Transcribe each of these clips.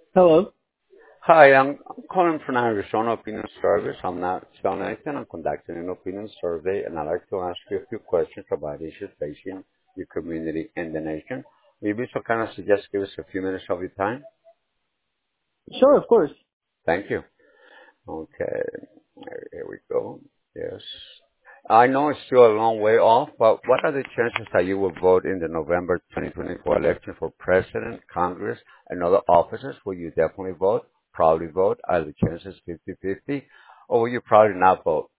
Hello. Hi, I'm calling from Arizona Opinion Service. I'm not spelling anything. I'm conducting an opinion survey, and I'd like to ask you a few questions about issues facing your community and the nation. Maybe so kind of suggest give us a few minutes of your time. Sure, of course. Thank you. Okay, here we go. Yes. I know it's still a long way off, but what are the chances that you will vote in the November 2024 election for president, Congress, and other offices? Will you definitely vote, probably vote? Are the chances 50-50? Or will you probably not vote?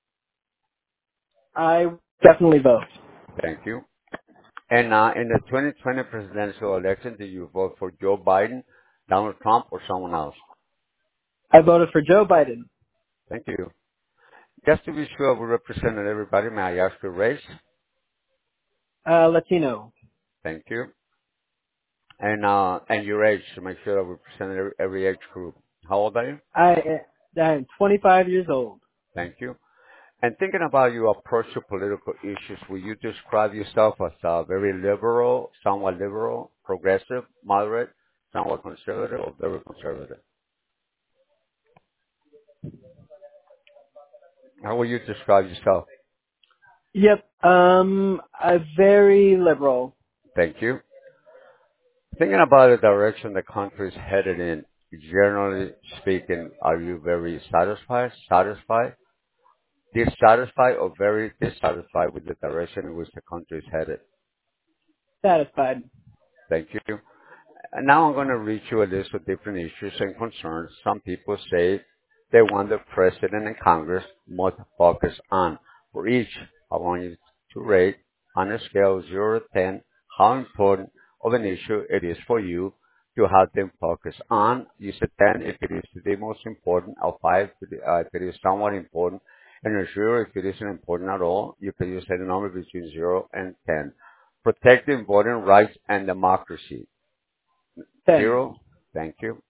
I definitely vote. Thank you. And in the 2020 presidential election, did you vote for Joe Biden, Donald Trump, or someone else? I voted for Joe Biden. Thank you. Just to be sure we represented everybody, may I ask your race? Latino. Thank you. And your age to make sure that we present every age group. How old are you? I am 25 years old. Thank you. And thinking about your approach to political issues, will you describe yourself as very liberal, progressive, moderate, somewhat conservative, or very conservative? How will you describe yourself? Yep. I'm very liberal. Thank you. Thinking about the direction the country is headed in, generally speaking, are you very satisfied, dissatisfied, or very dissatisfied with the direction in which the country is headed? Satisfied. Thank you. And now I'm going to read you a list of different issues and concerns some people say they want the president and Congress must focus on. For each, I want you to rate on a scale of 0 to 10 how important of an issue it is for you to have them focus on. Use a 10 if it is the most important, or 5 if it is somewhat important, and a 0 if it isn't important at all. You can use any number between 0 and 10. Protecting voting rights and democracy. 10. 0. Thank you.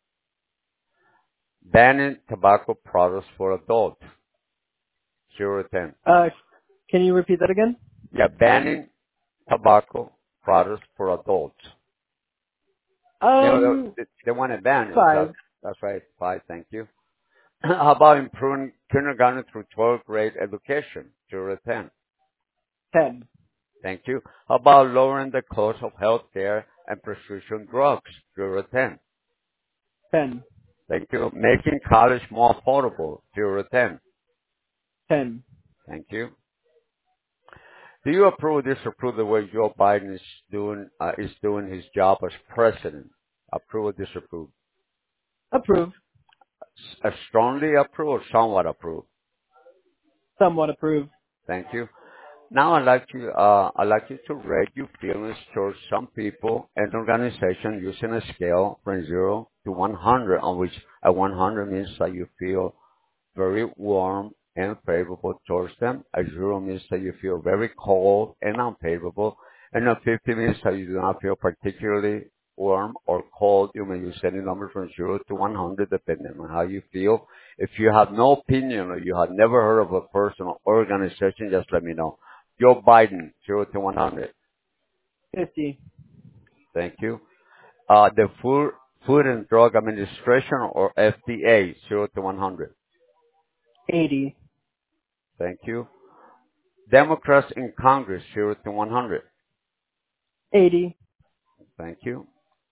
Banning tobacco products for adults. 0 to 10. Can you repeat that again? Yeah, banning tobacco products for adults. You know, Um, they want to ban it. 5. That's right. 5. Thank you. How about improving kindergarten through 12th grade education? 0 to 10. 10. Thank you. How about lowering the cost of health care and prescription drugs? 0 to 10. 10. Thank you. Making college more affordable. 0 to 10. 10. Thank you. Do you approve or disapprove the way Joe Biden is doing his job as president? Approve or disapprove? Approve. Strongly approve or somewhat approve? Somewhat approve. Thank you. Now I'd like you to rate your feelings towards some people and organizations using a scale from 0 to 100, on which a 100 means that you feel very warm and favorable towards them. A 0 means that you feel very cold and unfavorable. And a 50 means that you do not feel particularly warm or cold. You may use any number from 0 to 100 depending on how you feel. If you have no opinion or you have never heard of a person or organization, just let me know. Joe Biden, 0 to 100. 50. Thank you. The Food and Drug Administration, or FDA, 0 to 100. 80. Thank you. Democrats in Congress, 0 to 100. 80. Thank you.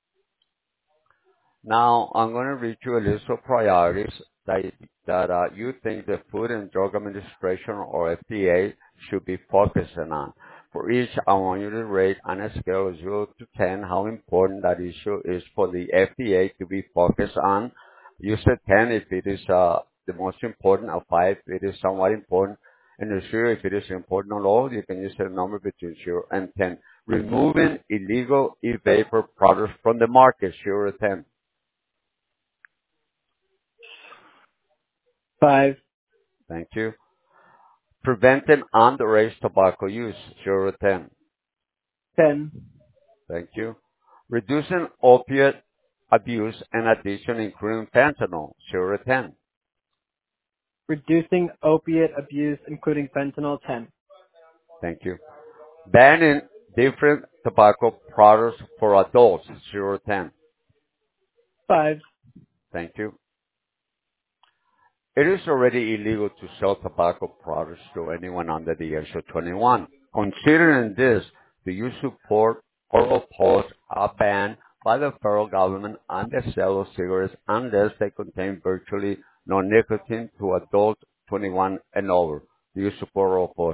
Now, I'm going to read you a list of priorities that you think the Food and Drug Administration, or FDA, should be focusing on. For each, I want you to rate on a scale of 0 to 10 how important that issue is for the FDA to be focused on. Use a 10 if it is the most important, a 5 if it is somewhat important, and a 0 if it is important at all. You can use a number between 0 and 10. Removing illegal e-vapor products from the market, 0 to 10. 5. Thank you. Preventing underage tobacco use, 0 to 10. 10. Thank you. Reducing opiate abuse and addiction, including fentanyl, 0 to 10. Reducing opiate abuse, including fentanyl, 10. Thank you. Banning different tobacco products for adults, 0 to 10. 5. Thank you. It is already illegal to sell tobacco products to anyone under the age of 21. Considering this, do you support or oppose a ban by the federal government on the sale of cigarettes unless they contain virtually no nicotine to adults 21 and over? Do you support or oppose?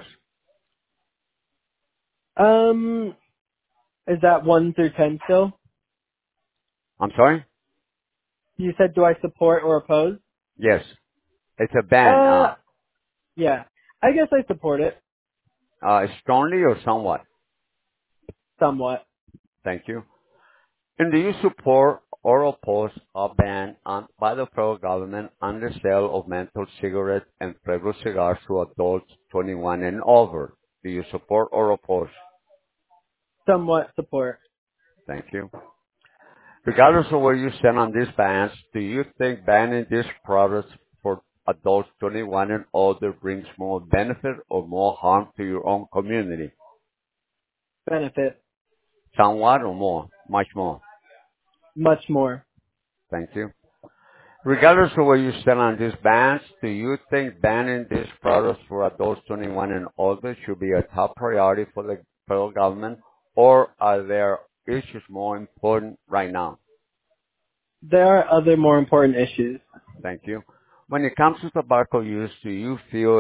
Is that 1 through 10 still? I'm sorry? You said, do I support or oppose? Yes. It's a ban. Yeah. I guess I support it. Strongly or somewhat? Somewhat. Thank you. And do you support or oppose a ban by the federal government on the sale of menthol cigarettes and flavored cigars to adults 21 and over? Do you support or oppose? Somewhat support. Thank you. Regardless of where you stand on these bans, do you think banning these products for adults 21 and older brings more benefit or more harm to your own community? Benefit. Somewhat or more? Much more. Much more. Thank you. Regardless of where you stand on these bans, do you think banning these products for adults 21 and older should be a top priority for the federal government, or are there issues more important right now? There are other more important issues. Thank you. When it comes to tobacco use, do you feel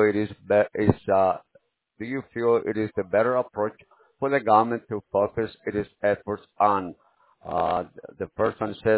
it is the better approach for the government to focus its efforts on? Uh, the first one says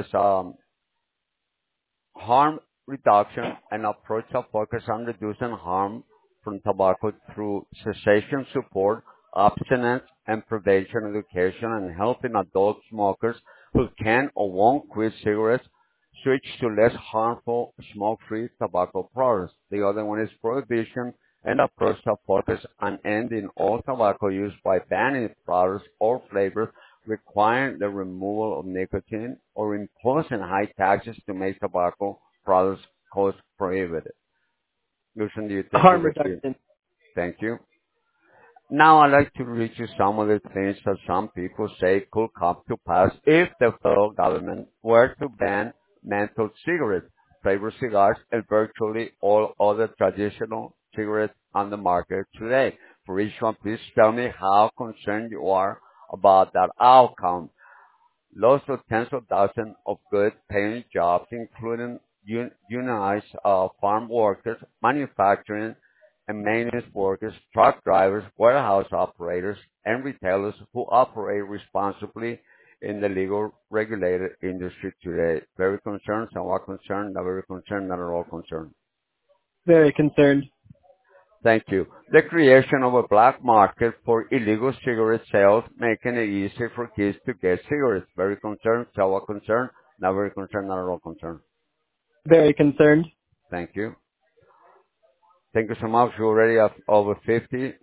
harm reduction, an approach that focuses on reducing harm from tobacco through cessation support, abstinence and prevention education, and helping adult smokers who can or won't quit cigarettes switch to less harmful smoke-free tobacco products. The other one is prohibition, an approach that focuses on ending all tobacco use by banning products or flavors requiring the removal of nicotine or imposing high taxes to make tobacco products cost prohibitive. Lucian, do you think Harm it is? reduction. Thank you. Now I'd like to read you some of the things that some people say could come to pass if the federal government were to ban menthol cigarettes, flavored cigars, and virtually all other traditional cigarettes on the market today. For each one, please tell me how concerned you are about that outcome. Loss of tens of thousands of good-paying jobs, including unionized farm workers, manufacturing and maintenance workers, truck drivers, warehouse operators, and retailers who operate responsibly in the legal regulated industry today. Very concerned, somewhat concerned, not very concerned, not at all concerned. Very concerned. Thank you. The creation of a black market for illegal cigarette sales, making it easy for kids to get cigarettes. Very concerned, somewhat concerned, not very concerned, not at all concerned. Very concerned. Thank you. Thank you so much. We're already at over 50%.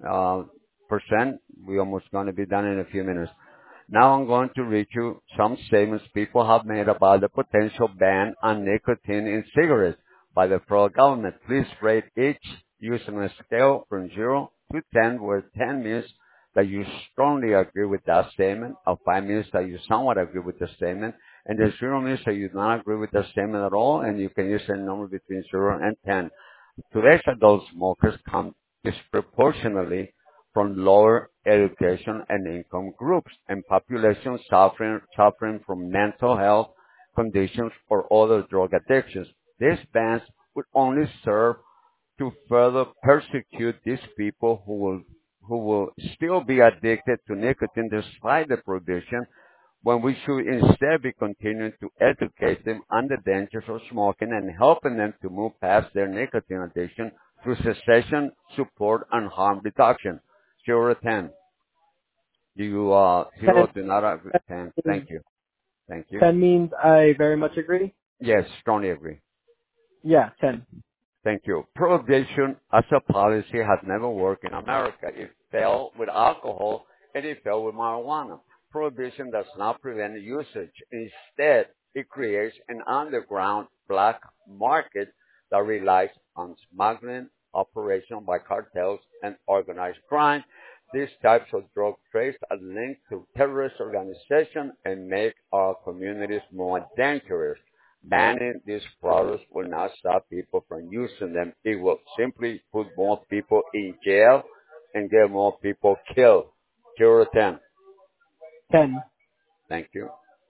We're almost going to be done in a few minutes. Now I'm going to read you some statements people have made about the potential ban on nicotine in cigarettes by the federal government. Please rate each using a scale from 0 to 10, where 10 means that you strongly agree with that statement, or 5 means that you somewhat agree with the statement, and the 0 means that you do not agree with the statement at all, and you can use a number between 0 and 10. Today's adult smokers come disproportionately from lower education and income groups and populations suffering from mental health conditions or other drug addictions. These bans would only serve to further persecute these people who will still be addicted to nicotine despite the prohibition, when we should instead be continuing to educate them on the dangers of smoking and helping them to move past their nicotine addiction through cessation, support, and harm reduction. 0 to 10. Do you, 0 10, do not agree? 10. Thank you. Thank you. 10 means I very much agree. Yes, strongly agree. Yeah, 10. Thank you. Prohibition as a policy has never worked in America. It failed with alcohol and it failed with marijuana. Prohibition does not prevent usage. Instead, it creates an underground black market that relies on smuggling, operation by cartels, and organized crime. These types of drug trades are linked to terrorist organizations and make our communities more dangerous. Banning these products will not stop people from using them. It will simply put more people in jail and get more people killed. 0 to 10. 10. Thank you.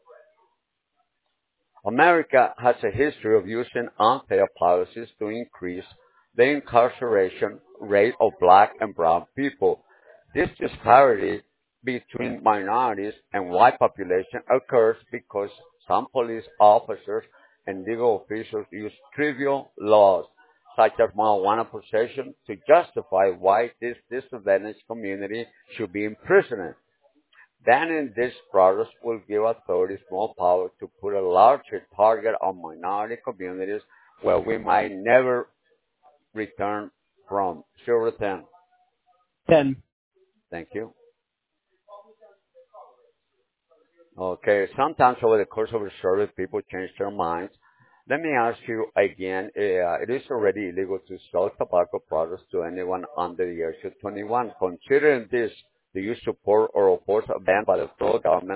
America has a history of using unfair policies to increase the incarceration rate of black and brown people. This disparity between minorities and white population occurs because some police officers and legal officials use trivial laws such as marijuana possession to justify why this disadvantaged community should be imprisoned. Banning these products will give authorities more power to put a larger target on minority communities where we might never return from. 0 to 10. 10. Thank you. Okay, sometimes over the course of the service, people change their minds. Let me ask you again, it is already illegal to sell tobacco products to anyone under the age of 21. Considering this, do you support or oppose a ban by the federal government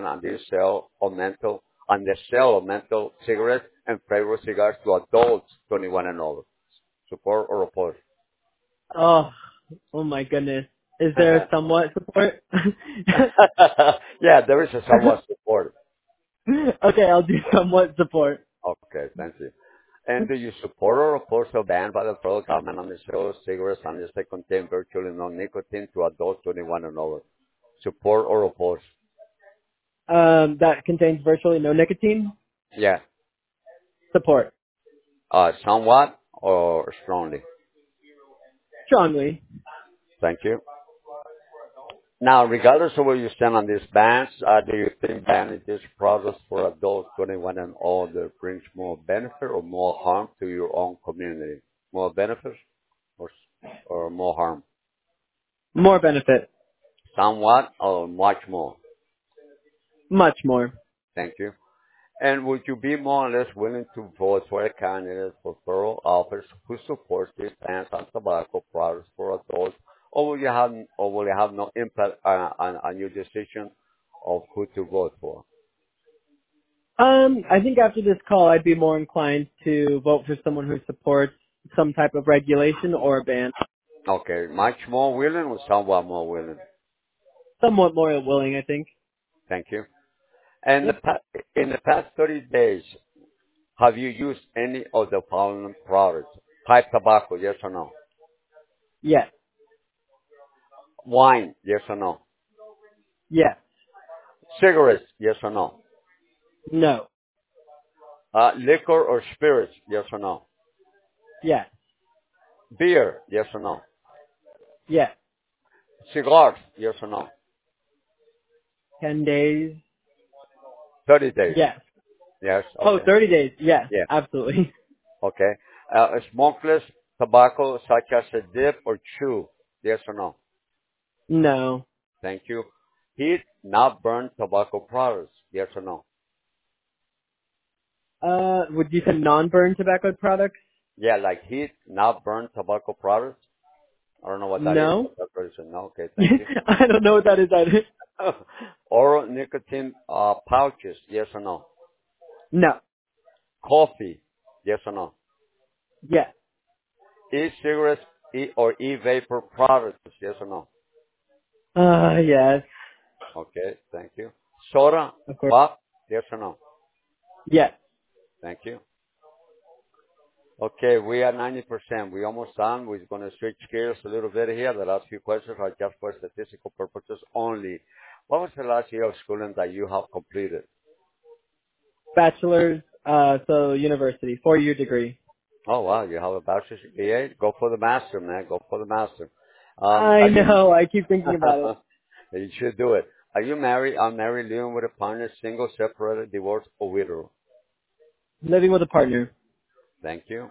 on the sale of menthol cigarettes and flavored cigars to adults 21 and over? Support or oppose? Oh, oh my goodness. Is there somewhat support? Yeah, there is a somewhat support. Okay, I'll do somewhat support. Okay, thank you. And do you support or oppose a ban by the federal government on the sale of cigarettes unless they contain virtually no nicotine to adults 21 and over? Support or oppose? That contains virtually no nicotine? Yeah. Support. Somewhat or strongly? Strongly. Thank you. Now, regardless of where you stand on these bans, do you think banning these products for adults 21 and older brings more benefit or more harm to your own community? More benefits or more harm? More benefit. Somewhat or much more? Much more. Thank you. And would you be more or less willing to vote for a candidate for federal office who supports these bans on tobacco products for adults, or will you have no impact on your decision of who to vote for? I think after this call, I'd be more inclined to vote for someone who supports some type of regulation or a ban. Okay, much more willing or somewhat more willing? Somewhat more willing, I think. Thank you. And Yep. in the past 30 days, have you used any of the following products? Pipe tobacco, yes or no? Yes. Wine, yes or no? Yes. Cigarettes, yes or no? No. Liquor or spirits, yes or no? Yes. Beer, yes or no? Yes. Cigars, yes or no? 10 days. 30 days, Yes. yes, Oh, okay. 30 days. Yes. Yeah, Absolutely. okay. Smokeless tobacco such as a dip or chew, yes or no? No. Thank you. Heat, not burn tobacco products, yes or no? Would you say non-burn tobacco products? Yeah, like heat, not burn tobacco products. I don't know what that is, No. but that's what it said. No, okay, thank you. I don't know what that is either. Oral nicotine pouches, yes or no? No. Coffee, yes or no? Yes. E-cigarettes or e-vapor products, yes or no? Yes. Okay, thank you. Soda, Of course. pop, yes or no? Yes. Thank you. Okay, we are 90%. We almost done. We're going to switch gears a little bit here. The last few questions are just for statistical purposes only. What was the last year of schooling that you have completed? Bachelor's, so university, 4-year degree. Oh, wow, you have a bachelor's degree. Go for the master, man. Go for the master. I know. I keep thinking about it. You should do it. Are you married, unmarried, living with a partner, single, separated, divorced, or widow? Living with a partner. Thank you.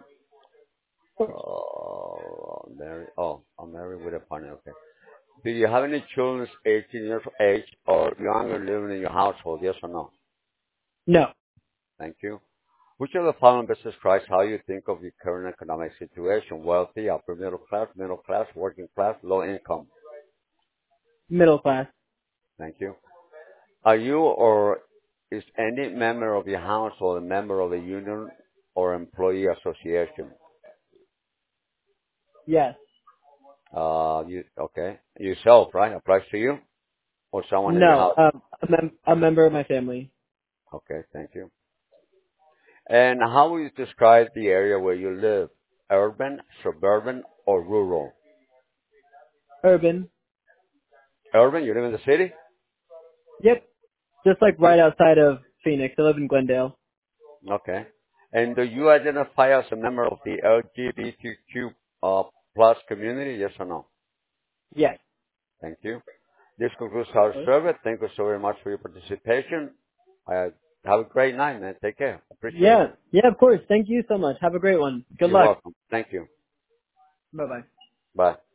Oh, married. Oh, I'm married with a partner. Okay. Do you have any children 18 years of age or younger living in your household? Yes or no? No. Thank you. Which of the following best describes how you think of your current economic situation? Wealthy, upper middle class, working class, low income. Middle class. Thank you. Are you or Is any member of your household a member of a union or employee association? Yes. Okay. Yourself, right? Applies to you or someone in your No. house? A member of my family. Okay, thank you. And how would you describe the area where you live? Urban, suburban, or rural? Urban. Urban, you live in the city? Yep. Just like You- right outside of Phoenix. I live in Glendale. Okay. And do you identify as a member of the LGBTQ plus community? Yes or no? Yes. Thank you. This concludes our survey. Thank you so very much for your participation. Have a great night, man. Take care. Appreciate it. Yeah. Yeah, of course. Thank you so much. Have a great one. Good You're luck. welcome. Thank you. Bye bye. Bye.